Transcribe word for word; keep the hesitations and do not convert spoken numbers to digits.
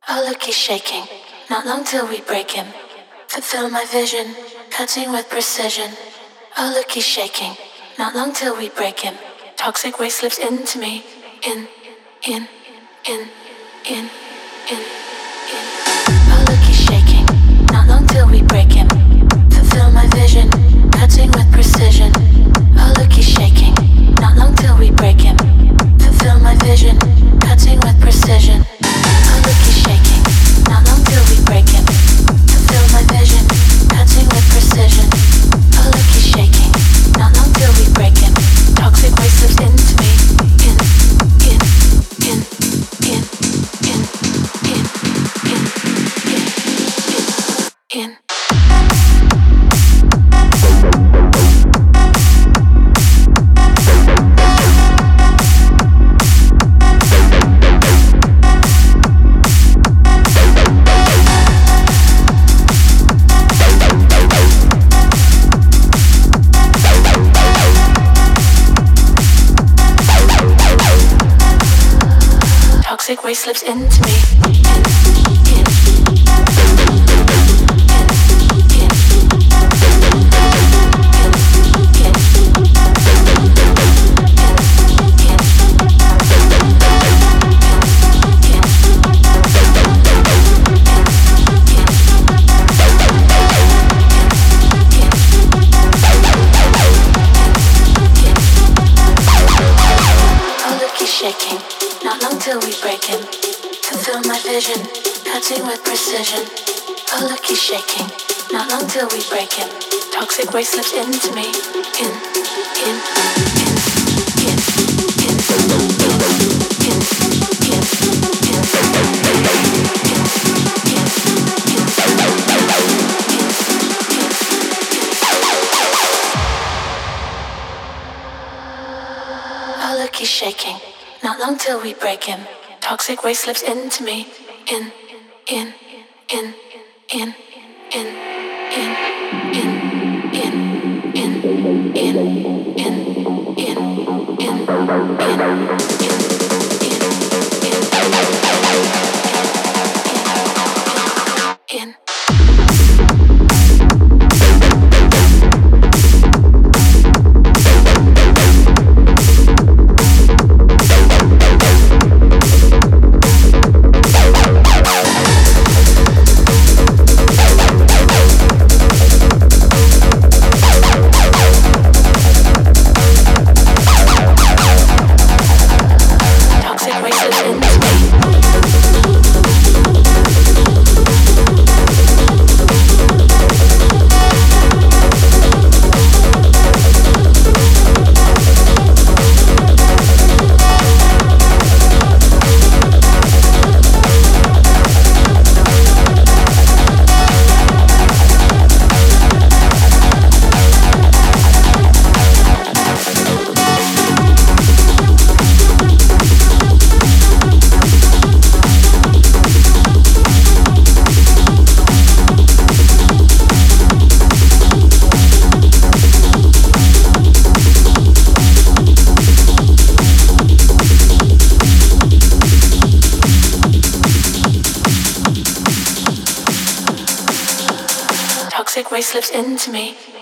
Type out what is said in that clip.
Oh, look, he's shaking. Not long till we break him. Fulfill my vision, cutting with precision. Oh, look, he's shaking. Not long till we break him. Toxic waste slips into me. In, in, in, in, in, in. Oh, look, he's shaking. Not long till we break him. Fulfill my vision, cutting with precision. Oh, look, he's shaking. Not long till we break him. Fulfill my vision, cutting with precision. Oh, look, he's shaking. Not long till we break him. Fulfill my vision, cutting with precision. Oh, look, he's shaking. Not long till we break him. Toxic waste slips into me. In, in, in, in, in, in, in, in, in, in. Toxic waste slips into me. In, in, shaking, not long till we break him. Fulfill my vision, cutting with precision. Oh, look, he's shaking, not long till we break him. Toxic waste slips into me. In, in, in, in, in, in, in, in, oh, look, he's shaking. Not long till we break him. Toxic waste slips into me. In, in, in, in, in, in, in, in, in, in, in, in, in, in, in, in. Toxic waste slips into me.